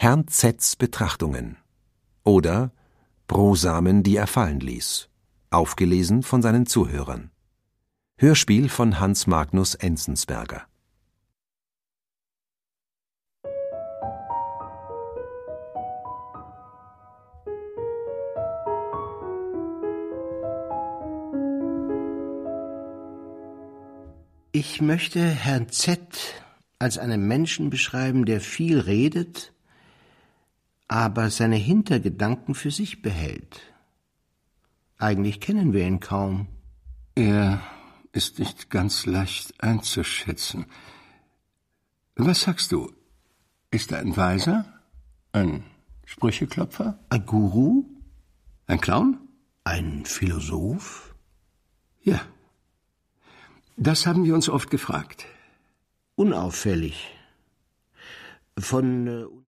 Herrn Z's Betrachtungen oder Brosamen, die er fallen ließ, aufgelesen von seinen Zuhörern. Hörspiel von Hans Magnus Enzensberger. Ich möchte Herrn Z. als einen Menschen beschreiben, der viel redet, aber seine Hintergedanken für sich behält. Eigentlich kennen wir ihn kaum. Er ist nicht ganz leicht einzuschätzen. Was sagst du? Ist er ein Weiser? Ein Sprücheklopfer? Ein Guru? Ein Clown? Ein Philosoph? Ja. Das haben wir uns oft gefragt. Unauffällig. Von